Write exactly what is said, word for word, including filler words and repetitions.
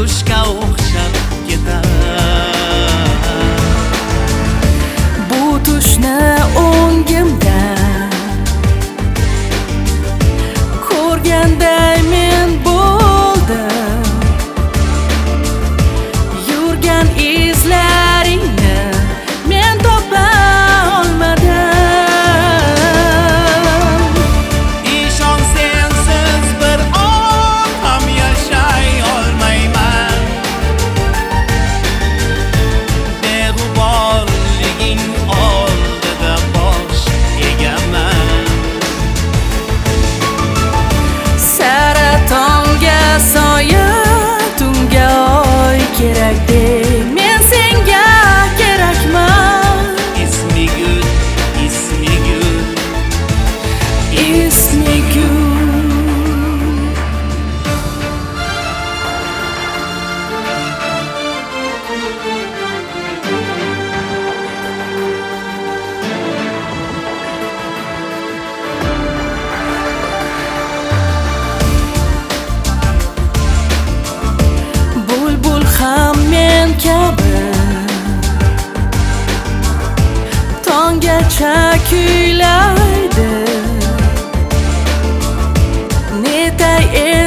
qushga o'xshab ketar. Bu tushni o'ngimda ko'rganday men bo'ldim. Yurgan izlaringni men topa olmadim. Ishon, sensiz bir on ham yashay olmayman. Beg'uborliging oldida bosh egaman. Saratonga soya, tunga oy kerak deb men senga kerakman. Ismigul, ismigul, Ismigul. Bulbul ham men kabi tonggacha kuylaydi. Netay